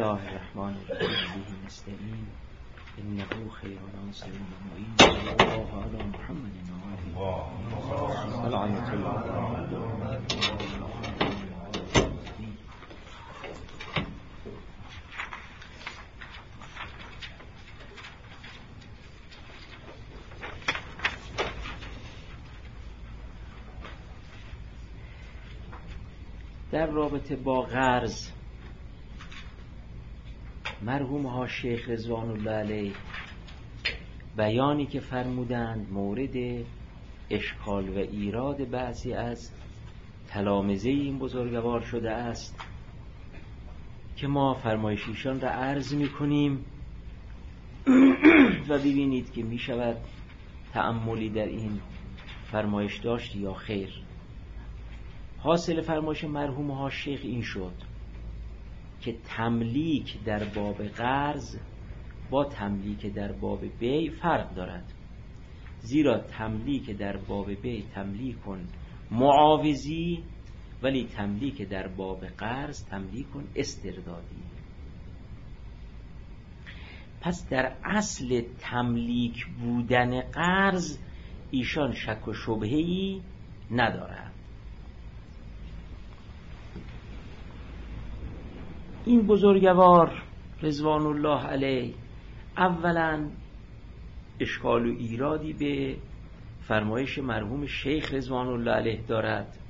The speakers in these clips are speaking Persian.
الله الرحمن الرحیم به نستعین انه خیر ناصر و معین صلی الله علی محمد و آله لعنة الله. در رابطه با قرض مرحوم ها شیخ رضوان الله علیه بیانی که فرمودند مورد اشکال و ایراد بعضی از تلامذه این بزرگوار شده است که ما فرمایش ایشان را عرض می‌کنیم و ببینید که می‌شود تأملی در این فرمایش داشت یا خیر. حاصل فرمایش مرحوم ها شیخ این شد که تملیک در باب قرض با تملیک در باب بیع فرق دارد، زیرا تملیک در باب بیع تملیک معاوضی، ولی تملیک در باب قرض تملیک استردادی. پس در اصل تملیک بودن قرض ایشان شک و شبهه‌ای ندارد. این بزرگوار رضوان الله علیه اولا اشکال و ایرادی به فرمایش مرحوم شیخ رضوان الله علیه دارد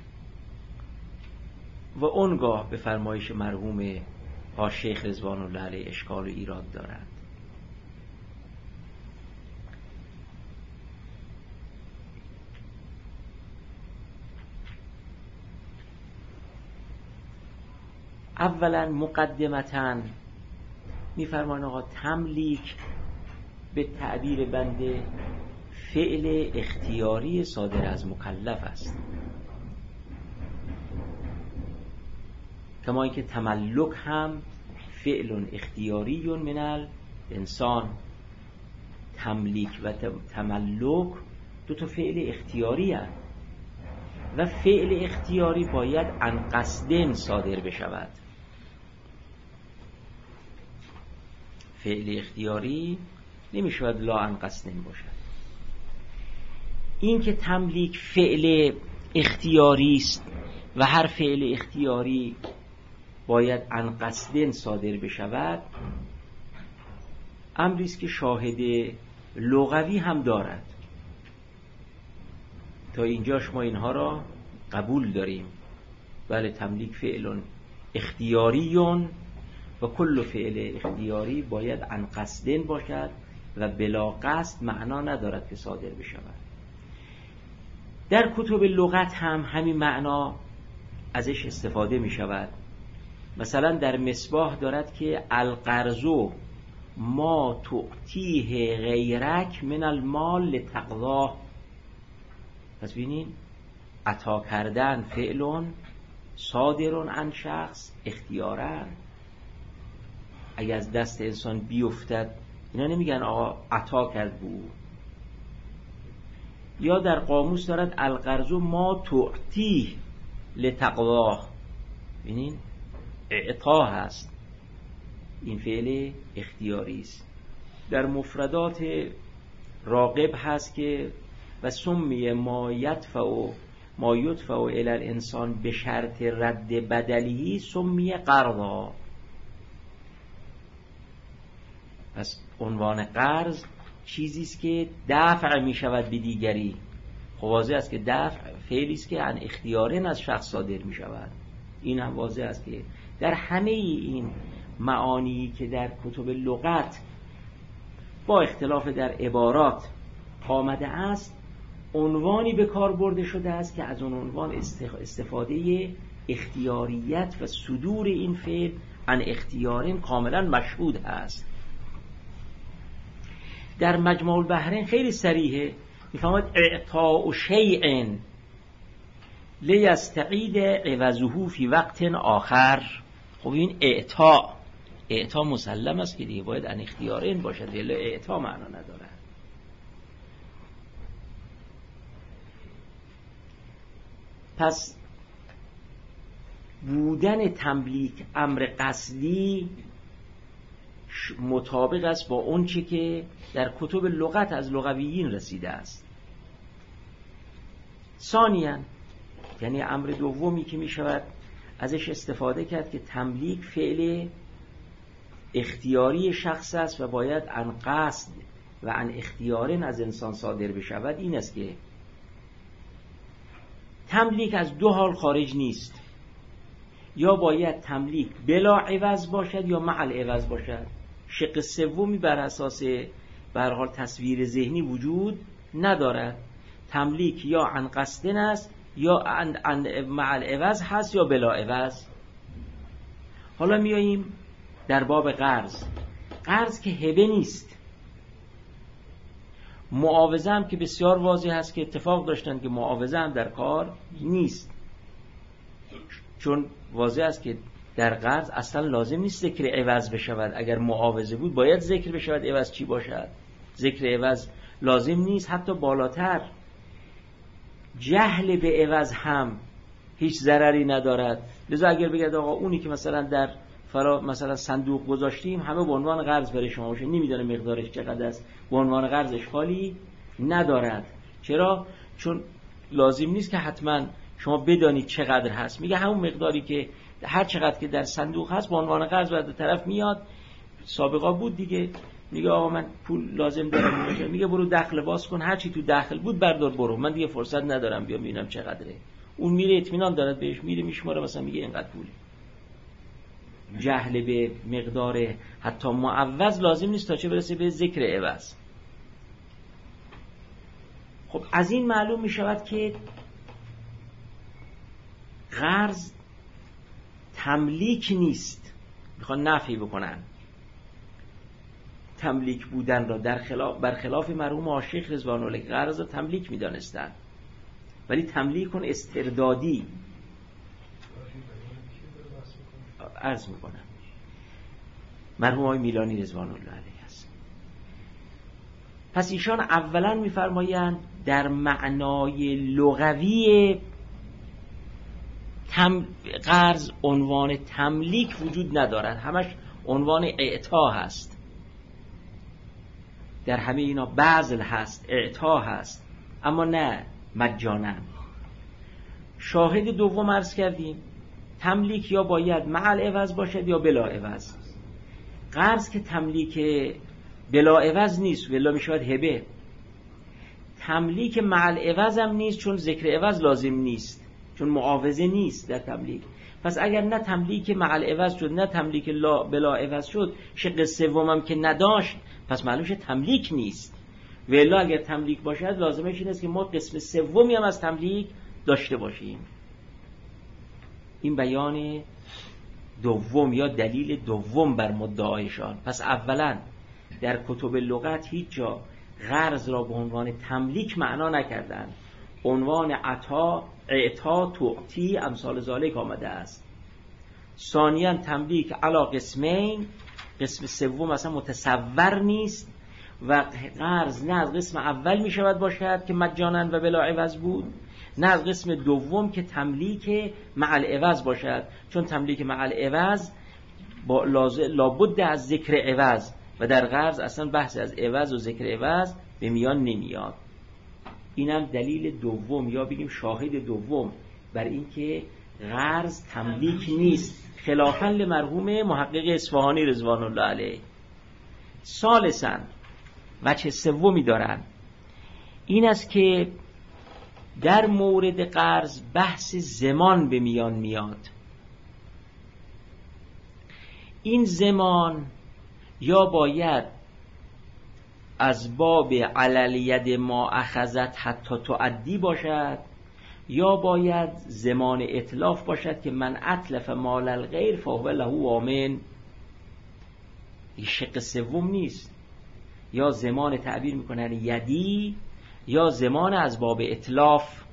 و اونگاه به فرمایش مرحوم شیخ رضوان الله علیه اشکال و ایراد دارد. اولا مقدمتاً می‌فرمایند آقا تملیک به تعبیر بنده فعل اختیاری صادر از مکلف است، کما اینکه تملک هم فعل اختیاری من الانسان. تملیک و تملک دو تا فعل اختیاری هست و فعل اختیاری باید عن قصد صادر بشود. فعل اختیاری نمیشود لا عن قصد باشد. این که تملیک فعل اختیاری است و هر فعل اختیاری باید عن قصد صادر بشود امری است که شاهد لغوی هم دارد. تا اینجاش ما اینها را قبول داریم. بله تملیک فعل اختیاریون و کل فعل اختیاری باید عن قصد باشد و بلا قصد معنا ندارد که صادر بشود. در کتب لغت هم همین معنا ازش استفاده می شود. مثلا در مصباح دارد که القرض ما تعطیه غیرک من المال لتقضاه. پس ببینین عطا کردن فعل صادر عن شخص اختیارا. اگه از دست انسان بیفتد اینا نمیگن آقا عطا کرد بو. یا در قاموس دارد القرض ما تعطیه لتقضاه. ببینین اعطا هست، این فعل اختیاری است. در مفردات راغب هست که و سمی ما یدفع الی الانسان به شرط رد بدلی سمی قرضا. پس عنوان قرض چیزی است که دفع می شود به دیگری. خب واضح است که دفع فعلی است که عن اختیارن از شخص صادر می شود. این هم واضح است که در همه این معانی که در کتب لغت با اختلاف در عبارات آمده است عنوانی به کار برده شده است که از اون عنوان استفاده اختیاریت و صدور این فعل عن اختیارین کاملا مشهود است. در مجموع البحرین خیلی صریحه، میفهمد اعطاء شیء لیستعید عوضه فی وقت آخر. خب این اعطا مسلم است که دیگه باید عن اختیارین باشد، ولی اعطا معنا نداره. پس بودن تملیک امر قصدی مطابق است با اون چه که در کتب لغت از لغویین رسیده است. ثانیاً، یعنی امر دومی که می شود ازش استفاده کرد که تملیک فعل اختیاری شخص است و باید عن قصد و عن اختیار از انسان صادر بشود، این است که تملیک از دو حال خارج نیست، یا باید تملیک بلا عوض باشد یا مع العوض باشد. شق سومی بر اساس به هر حال تصویر ذهنی وجود ندارد. تملیک یا عن قصدن است یا عن مع العوض هست یا بلا عوض. حالا میاییم در باب قرض. قرض که هبه نیست، معاوضه هم که بسیار واضح هست که اتفاق داشتن که معاوضه هم در کار نیست، چون واضح است که در قرض اصلا لازم نیست ذکر عوض بشود. اگر معاوضه بود باید ذکر بشود عوض چی باشد. ذکر عوض لازم نیست، حتی بالاتر جهل به عوض هم هیچ ضرری ندارد. لذا اگر بگید آقا اونی که مثلا در مثلا صندوق گذاشتیم همه به عنوان قرض برای شما باشه، نمیدونه مقدارش چقدر است، به عنوان قرض اشکالی ندارد. چرا؟ چون لازم نیست که حتما شما بدانید چقدر هست. میگه همون مقداری که هر چقدر که در صندوق هست به عنوان قرض بعد طرف میاد. سابقا بود دیگه، میگه آقا من پول لازم دارم، میگه برو دخل باز کن، هر چی تو دخل بود بردار برو، من دیگه فرصت ندارم بیام ببینم چقدره. اون میره اطمینان دارد بهش، میره میشماره، مثلا میگه اینقدر پوله. جهل به مقدار حتی معوض لازم نیست تا چه برسه به ذکر عوض. خب از این معلوم می شود که قرض تملیک نیست. میخوان نفی بکنن تملیک بودن را، برخلاف مرحوم عاشق رضوان الله قرض را تملیک میدانستند، ولی تملیک استردادی. عرض میکنم مرحوم آقای میلانی رضوان الله علیه است. پس ایشان اولا میفرمایند در معنای لغوی قرض عنوان تملیک وجود ندارد، همش عنوان اعطا هست. در همه اینا بذل هست، اعطا هست، اما نه مجانا. شاهد دوم عرض کردیم تملیک یا باید مع العوض باشد یا بلا عوض. قرض که تملیک بلا عوض نیست، ولی میشود هبه. تملیک مع العوض هم نیست، چون ذکر عوض لازم نیست، چون معاوضه نیست در تملیک. پس اگر نه تملیک مع العوض شد نه تملیک بلا عوض شد، شق سومم که نداشت، پس معلوم شد تملیک نیست. ولی اگر تملیک باشد لازمش این است که ما قسم سومی هم از تملیک داشته باشیم. این بیان دوم یا دلیل دوم بر مدعایشان. پس اولا در کتب لغت هیچ جا قرض را به عنوان تملیک معنا نکردن، عنوان عطا، اعطا، تعطی، امثال ذالک آمده است. ثانیاً تملیک علی قسمین، قسم سوم اصلا متصور نیست و قرض نه از قسم اول می شود باشد که مجانا و بلا عوض بود، نه از قسم دوم که تملیک مع العوض باشد، چون تملیک مع العوض لابد از ذکر عوض و در قرض اصلا بحث از عوض و ذکر عوض به میان نمیاد. اینم دلیل دوم یا بگیم شاهد دوم بر این که قرض تملیک نیست، خلافاً لمرحوم محقق اصفهانی رضوان الله علیه. ثالثاً وجه سومی دارن، این است که در مورد قرض بحث زمان به میان میاد. این زمان یا باید از باب علل ید ما اخذت حتی تعدی باشد، یا باید زمان اتلاف باشد که من اتلف مال الغیر فهو له وامن. این شق سوم نیست. یا زمان تعبیر میکنن یدی یا زمان از باب اتلاف.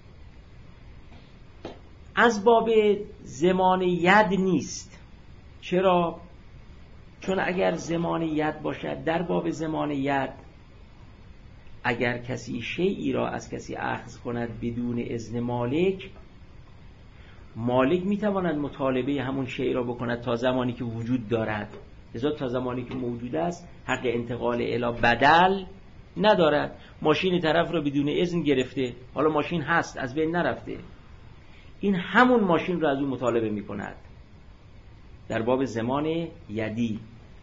از باب زمان ید نیست. چرا؟ چون اگر زمان ید باشد، در باب زمان ید اگر کسی شیئی را از کسی اخذ کند بدون اذن مالک، مالک میتواند مطالبه همون شیء را بکند تا زمانی که وجود دارد. لذا تا زمانی که موجود است حق انتقال الی بدل ندارد. ماشین طرف رو بدون اذن گرفته، حالا ماشین هست از بین نرفته، این همون ماشین رو از اون مطالبه می کند در باب زمان یدی.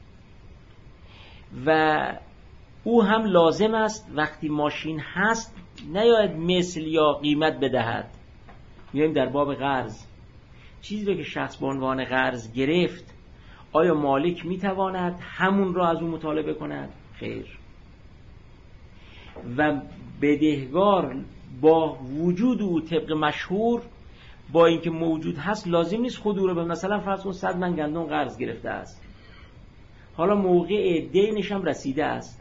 و او هم لازم است وقتی ماشین هست نیاید مثل یا قیمت بدهد. میایم در باب قرض، چیزی رو که شخص به عنوان قرض گرفت آیا مالک میتواند همون رو از اون مطالبه کند؟ خیر. و بدهکار با وجود او طبق مشهور با اینکه موجود هست لازم نیست خود او رو به مثلا فرض کن 100 من گندم قرض گرفته است، حالا موقع دینش هم رسیده است،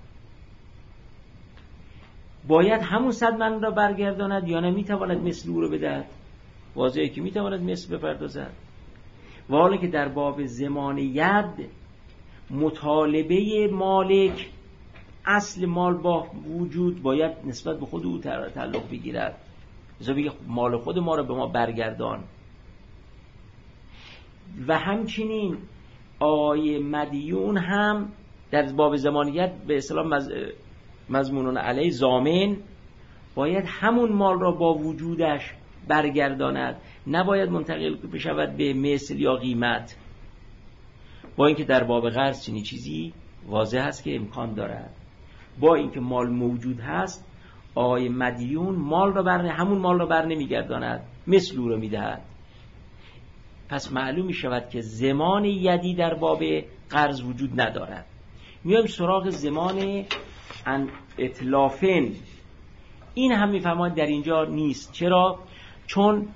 باید همون 100 من را برگرداند یا نه میتواند مثل او رو بدهد؟ واضحه که میتواند مثل بپردازد. و حالا که در باب زمان ید مطالبه مالک اصل مال با وجود باید نسبت به خود او تعلق بگیرد، لذا بگه مال خود ما را به ما برگردان. و همچنین آقای مدیون هم در باب زمانیت به اصطلاح مضمونون علیه ضامن باید همون مال را با وجودش برگرداند، نباید منتقل بشود به مثل یا قیمت. با اینکه در باب قرض چنین چیزی واضح است که امکان دارد. با اینکه مال موجود هست آقای مدیون همون مال را بر نمیگرداند، مثل او را میدهد. پس معلوم می شود که زمان یدی در باب قرض وجود ندارد. میایم سراغ زمان اتلافن. این هم میفرماید در اینجا نیست. چرا؟ چون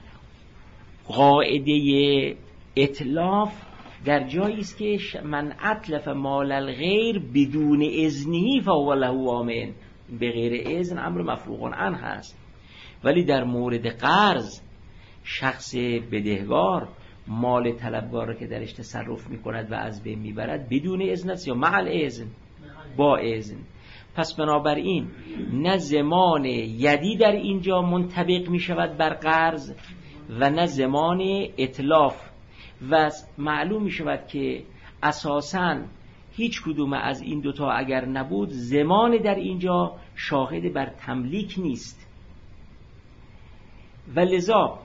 قاعده اتلاف در جایی است که من اتلف مال الغیر بدون اذنه فهو له آمن، به غیر اذن امر مفروغ عنه هست. ولی در مورد قرض شخص بدهکار مال طلبگار را که درش تصرف میکند و از بین میبرد بدون اذن است یا مع الاذن؟ با اذن. پس بنابراین نه زمان یدی در اینجا منطبق میشود بر قرض و نه زمان اتلاف. و معلوم میشود که اساساً هیچ کدوم از این دوتا اگر نبود زمان در اینجا شاهد بر تملیک نیست. و لذا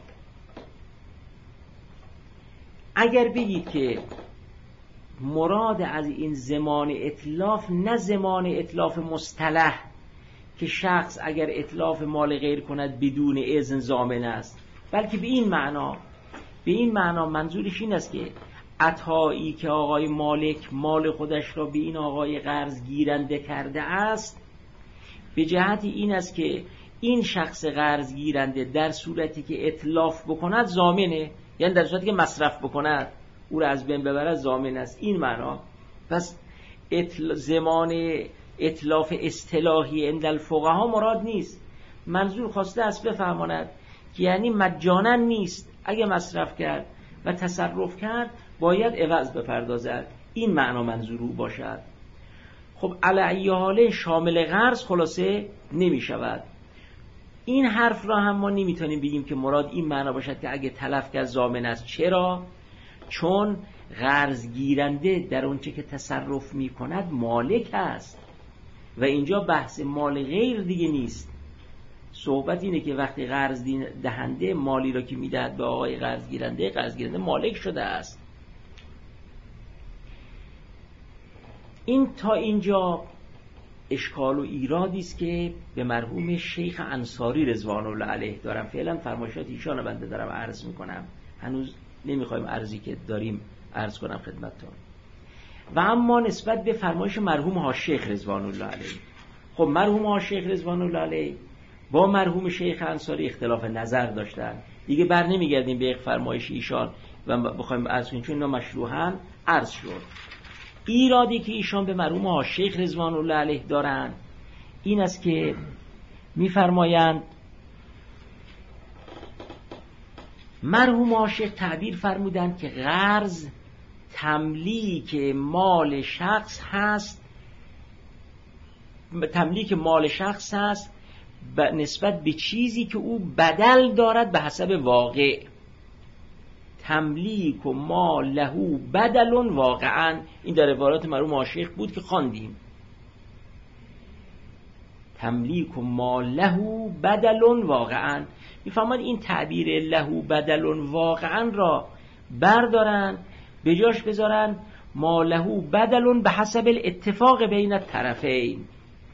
اگر بگید که مراد از این زمان اتلاف نه زمان اتلاف مصطلح که شخص اگر اتلاف مال غیر کند بدون اذن ضامن است، بلکه به این معنا منظورش این است که عطایی که آقای مالک مال خودش را به این آقای قرض گیرنده کرده است به جهت این است که این شخص قرض گیرنده در صورتی که اتلاف بکند ضامنه، یعنی در صورتی که مصرف بکند او را از بین ببرد ضامن است. این معنا. پس زمان اتلاف اصطلاحی عند الفقها مراد نیست. منظور خواسته است بفهماند که یعنی مجانا نیست، اگه مصرف کرد و تصرف کرد باید عوض بپردازد. این معنا منظور او باشد. خب علی حاله شامل قرض خلاصه نمی شود. این حرف را هم ما نمیتونیم بگیم که مراد این معنا باشد که اگه تلف کرد ضامن است. چرا؟ چون قرض گیرنده در اونچه که تصرف می کند مالک است و اینجا بحث مال غیر دیگه نیست. صحبت اینه که وقتی قرض دهنده مالی را که میدهد به آقای قرض گیرنده مالک شده است. این تا اینجا اشکال و ایرادی است که به مرحوم شیخ انصاری رضوان الله علیه دارم. فعلا فرمایشات ایشان رو بنده دارم عرض میکنم، هنوز نمیخوایم عرضی که داریم عرض کنم خدمتتون. و اما نسبت به فرمایش مرحوم حاج‌شیخ رضوان الله علیه، خب مرحوم حاج‌شیخ رضوان الله علیه با مرحوم شیخ انصاری اختلاف نظر داشتن، دیگه بر نمیگردیم به یک فرمایش ایشان و بخوایم عرض کنیم چون اینا مشروحاً عرض شد. ایرادی که ایشان به مرحوم حاج‌شیخ رضوان الله علیه دارن این است که میفرمایند مرحوم حاج‌شیخ تعبیر فرمودند که قرض تملیک مال شخص هست نسبت به چیزی که او بدل دارد به حسب واقع. تملیک و ما له بدل واقعا. این در عبارات مرحوم ماشیخ بود که خواندیم. تملیک و ما له بدل واقعا، میفهمد این تعبیر له بدل واقعا را بردارن به جاش بذارن ما له بدل به حسب الاتفاق بین الطرفین.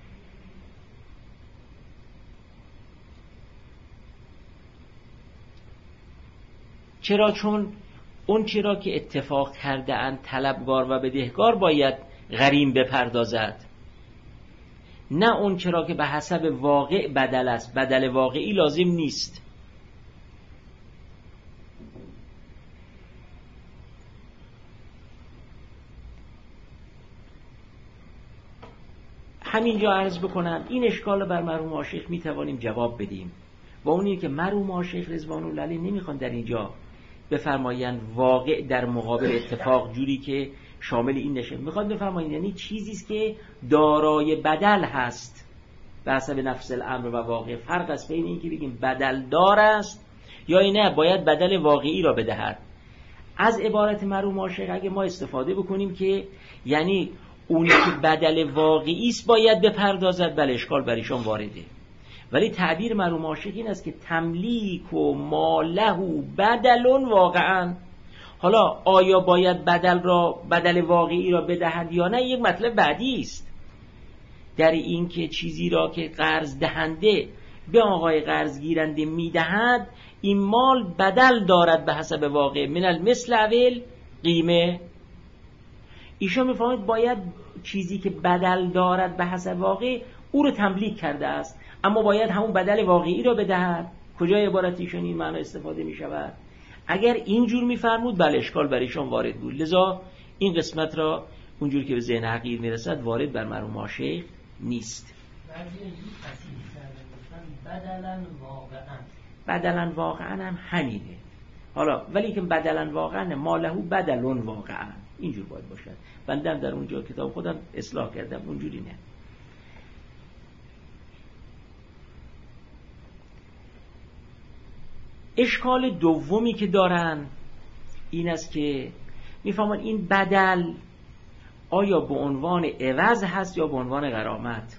چرا؟ چون اون چرا که اتفاق کرده اند طلبگار و بدهکار باید غریم بپردازد، نه اون چرا که به حسب واقع بدل است. بدل واقعی لازم نیست. همینجا عرض بکنم این اشکال بر مرحوم ماشیخ میتوانیم جواب بدیم، و اونی که مرحوم ماشیخ رضوان الله علیه نمیخوان در اینجا بفرمایند واقع در مقابل اتفاق جوری که شامل این نشه. میخواد بفرمایند یعنی چیزی است که دارای بدل هست به حسب نفس الامر و واقع. فرق است بین این که بگیم بدل دار است یا نه باید بدل واقعی را بدهد. از عبارت مرحوم ماشیخ اگه ما استفاده بکنیم که یعنی اونی که بدل واقعی است باید بپردازد، بله اشکال بر ایشان وارده. ولی تعبیر مرحوم ماشیخ این است که تملیک و ما له بدل واقعا. حالا آیا باید بدل واقعی را بدهد یا نه، یک مطلب بعدی است. در این که چیزی را که قرض دهنده به آقای قرض گیرنده میدهد این مال بدل دارد به حسب واقع من المثل اول قیمه. ایشان میفهمید باید چیزی که بدل دارد به حسب واقع او رو تملیک کرده است، اما باید همون بدل واقعی را بدهد. کجای عبارت ایشان این معنا استفاده می شود؟ اگر اینجور میفرمود بله اشکال بر ایشان وارد بود. لذا این قسمت را اونجور که به ذهن حقیر میرسد وارد بر مرحوم ماشیخ نیست. بدلن واقعا هم همینه. حالا ولی که بدلن واقعا ما له بدل واقعا اینجور باید باشد. بنده در اونجا کتاب خودم اصلاح کردم، اونجوری نه. اشکال دومی که دارن این است که میفهمن این بدل آیا به عنوان عوض هست یا به عنوان غرامت.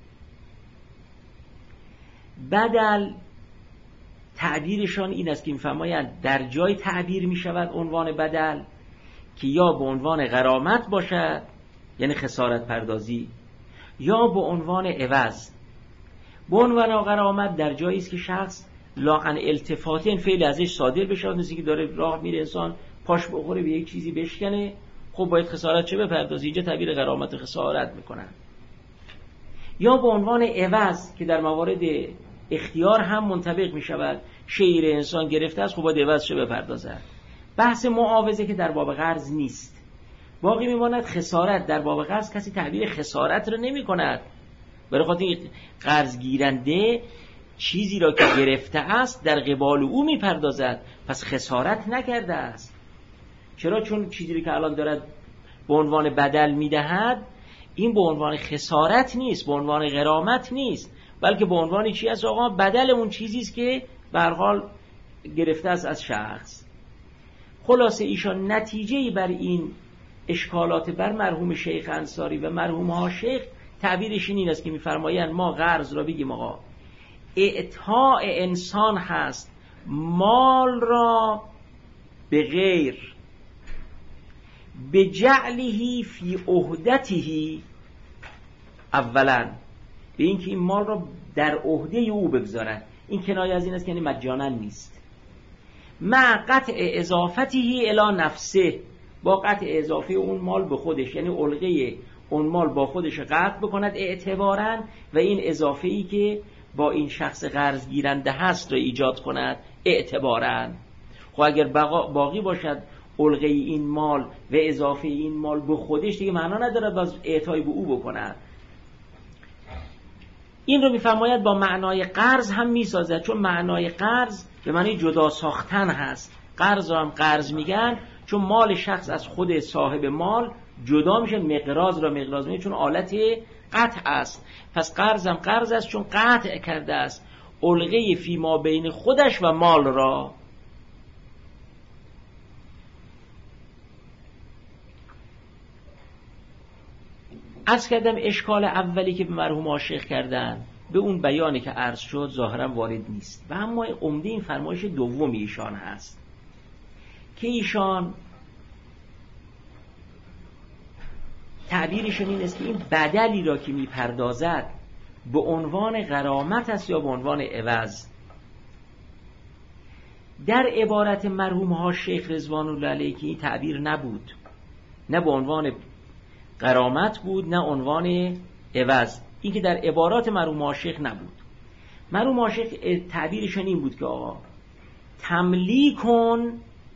بدل تعبیرشان این است که میفهمن در جای تعبیر میشود عنوان بدل که یا به عنوان غرامت باشد یعنی خسارت پردازی، یا به عنوان عوض. به عنوان غرامت در جایی است که شخص لاقن التفاتی این فعل ازش صادر بشه، مثل که داره راه میره انسان پاش بخوره به یک چیزی بشکنه، خب باید خسارت چه بپردازی، اینجا تعبیر غرامت خسارت میکنن. یا به عنوان عوض که در موارد اختیار هم منطبق میشود، شیر انسان گرفته است خب باید عوض چه بپردازد. بحث معاوضه که در باب قرض نیست، باقی میماند خسارت. در باب قرض کسی تعبیر خسارت رو نمی کند، برای خاطر قرض گیرنده چیزی را که گرفته است در قبال او میپردازد، پس خسارت نکرده است. چرا؟ چون چیزی که الان دارد به عنوان بدل میدهد این به عنوان خسارت نیست، به عنوان غرامت نیست، بلکه به عنوان چی است؟ آقا بدل اون چیزی است که به هر حال گرفته است از شخص. خلاصه ایشان نتیجه‌ای بر این اشکالات بر مرحوم شیخ انصاری و مرحوم ها شیخ تعبیرش این است که میفرمایند ما قرض را بگیم آقا اعطاء انسان هست مال را به غیر به جعله فی عهدته، اولا به این که این مال را در عهده او بگذارد. این کنایه از این است که یعنی مجانا نیست. مع قطع اضافته الی نفسه، با قطع اضافه اون مال به خودش، یعنی علقه اون مال با خودش قطع بکند اعتباراً و این اضافه ای که با این شخص قرض گیرنده هست را ایجاد کند اعتباراً. خب اگر باقی باشد علقه این مال و اضافه این مال به خودش دیگه معنا ندارد باز اعطای به او بکند. این رو میفرماید با معنای قرض هم میسازد، چون معنای قرض به معنی جدا ساختن هست. قرض رو هم قرض میگن چون مال شخص از خود صاحب مال جدا میشه، مقراض را مقراض میگن چون آلت قطع است. پس قرض هم قرض است چون قطع کرده است علقه فی ما بین خودش و مال را. عرض کردم اشکال اولی که به مرحوم عاشق کردن به اون بیانی که عرض شد ظاهرا وارد نیست و اما عمده این فرمایش دوم ایشان هست که ایشان تعبیرشون این است که این بدلی را که میپردازد به عنوان غرامت است یا به عنوان عوض. در عبارت مرحوم ها شیخ رضوان الله علیه که این تعبیر نبود، نه به عنوان غرامت بود نه عنوان عوض، این که در عبارات مرحوم ها شیخ نبود. مرحوم ها شیخ تعبیرشون این بود که آقا تملیکون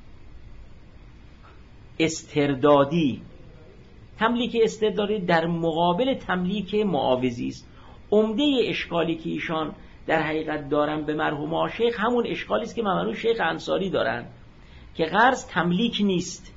استردادی، تملیک استردادی در مقابل تملیک معاوضی است. عمده اشکالی که ایشان در حقیقت دارن به مرحوم ها شیخ همون اشکالی است که مرحوم شیخ انصاری دارن که قرض تملیک نیست،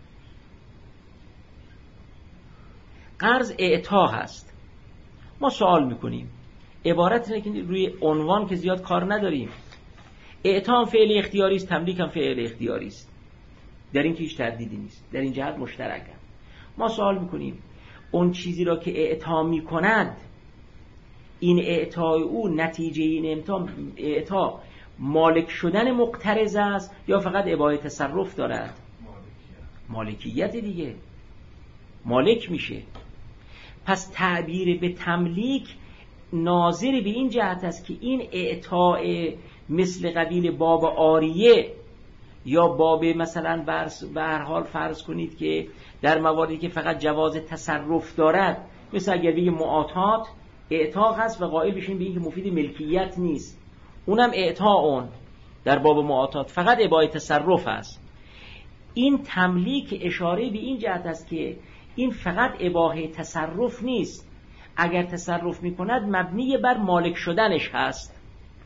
قرض اعطا هست. ما سوال میکنیم عبارت اینه که روی عنوان که زیاد کار نداریم، اعطا هم فعل اختیاری است، تملیک هم فعل اختیاری است، در این که هیچ تردیدی نیست، در این جهت مشترکه. ما سوال میکنیم اون چیزی را که اعطا میکند، این اعطای او نتیجه این اعطا مالک شدن مقترض است یا فقط اباحه تصرف دارد؟ مالکیت دیگه، مالک میشه. پس تعبیر به تملیک ناظر به این جهت است که این اعطای مثل قبیل باب عاریه یا باب مثلا به هر حال فرض کنید که در مواردی که فقط جواز تصرف دارد، مثل اگر بگه معاطات اعطا هست و قائل بشین به این که مفید ملکیت نیست، اونم اعطا اون در باب معاطات فقط اباحه تصرف است. این تملیک اشاره به این جهت است که این فقط اباحه تصرف نیست، اگر تصرف میکند مبنی بر مالک شدنش هست.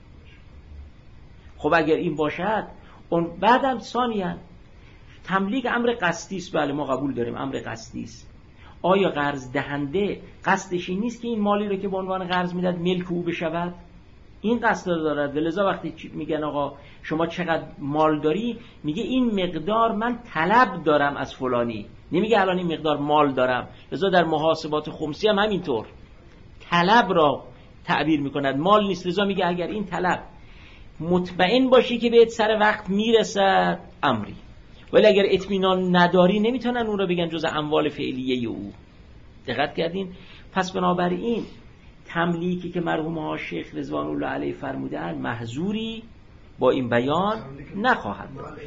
خب اگر این باشد اون بعدم ثانیاً تملیک امر قصدی است. بله ما قبول داریم امر قصدی است. آیا قرض دهنده قصدش این نیست که این مالی رو که به عنوان قرض میداد ملک او بشود؟ این قصد دارد. ولذا وقتی میگن آقا شما چقدر مال داری، میگه این مقدار من طلب دارم از فلانی، نمیگه الان این مقدار مال دارم. لذا در محاسبات خمسی هم همینطور طلب را تعبیر میکند، مال نیست. لذا میگه اگر این طلب مطمئن باشی که بهت سر وقت میرسد امری، ولی اگر اطمینان نداری نمیتونن اون رو بگن جز اموال فعلیه او. دقت کردین؟ پس بنابراین تملیکی که مرحوم ها شیخ رضوان الله علیه فرمودن محظوری با این بیان نخواهد داشت.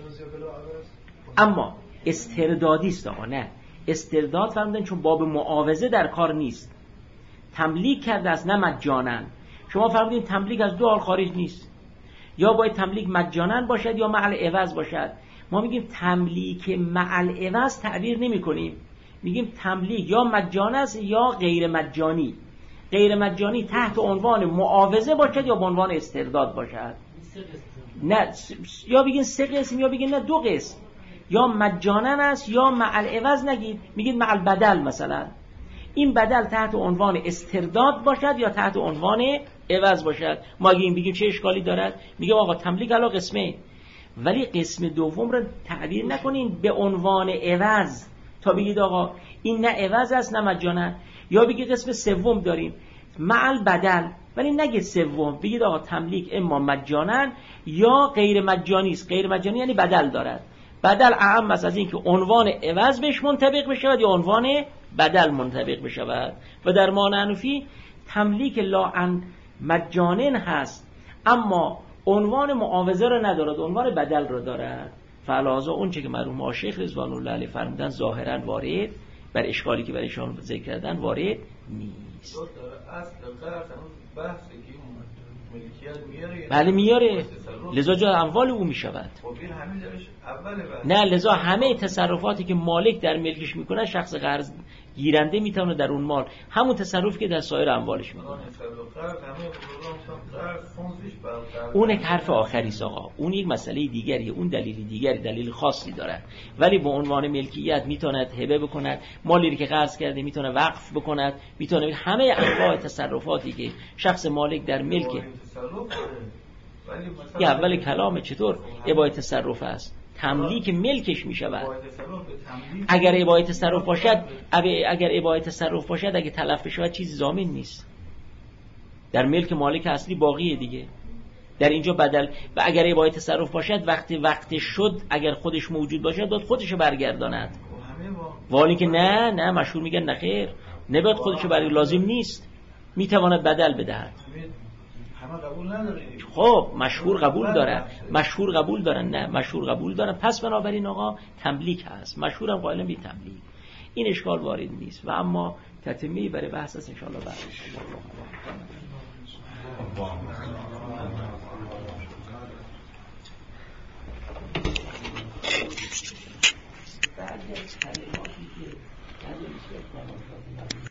اما استردادی است. آقا نه، استرداد فرمودن چون باب معاوضه در کار نیست، تملیک کرده است نه مجانن. شما فرمودین تملیک از دو حال خارج نیست، یا باید تملیک مجانن باشد یا مع العوض باشد. ما میگیم تملیک مع العوض تعبیر نمی کنیم، میگیم تملیک یا مجانی است یا غیر مجانی. غیر مجانی تحت عنوان معاوضه باشد یا به عنوان استرداد باشد. نه یا بگین سه قسم یا بگین نه دو قسم، یا مجانن است یا مع العوض نگید، میگید مع البدل. مثلا این بدل تحت عنوان استرداد باشد یا تحت عنوان عوض باشد. ما اگه این بگیم چه اشکالی دارد؟ میگم آقا تملیک علا قسمه، ولی قسم دوم رو تعبیر نکنین به عنوان عوض تا بگید آقا این نه عوض است نه مجانن. یا بگید قسم سوم داریم مع البدل، ولی نگید سوم، بگید آقا تملیک اما مجانن یا غیر مجانی است. غیر مجانی یعنی بدل دارد. بدل اعم است از این که عنوان عوض بهش منطبق بشود یا عنوان بدل منطبق بشود. و در معنی حنفی تملیک لا مجانن هست اما عنوان معاوضه را ندارد، عنوان بدل را دارد. فلازا اون چه که مرحوم ها شیخ رضوان الله علیه فرمودن ظاهرا وارد بر اشکالی که برایشان ذکر کردن وارد نیست. اصل قرض بحثی که ملکیت میاره، بله میاره، لذا جا اموال او میشود. نه، لذا همه تصرفاتی که مالک در ملکش میکنه شخص قرض گیرنده میتونه در اون مال همون تصرفی که در سایر اموالش میکنه. اون یک حرف آخری است آقا، اون یک مسئله دیگریه، اون دلیل دیگری، دلیل خاصی داره. ولی به عنوان ملکیت میتونه هبه بکند، مالی که قرض کرده میتونه وقف بکند، میتونه همه انواع تصرفاتی که شخص مالک در ملک. یه اول کلام چطور اباحه تصرف است؟ تملیک ملکش می شود. اگر اباحه تصرف باشد، اگر اباحه تصرف باشد، اگه تلف بشود چیزی ضامن نیست. در ملک مالک اصلی باقیه دیگه. در اینجا بدل. و اگر اباحه تصرف باشد، وقتی شد، اگر خودش موجود باشد باید خودشو برگرداند. ولی که نه مشهور میگن نخیر، نباید خودشو برگرداند، لازم نیست، میتواند بدل بدهد. خب مشهور قبول دارن. پس بنابراین آقا تملیک هست، مشهورم قائلم بی تملیک، این اشکال وارد نیست. و اما تتمه‌ای برای بحث است ان شاء الله بعد.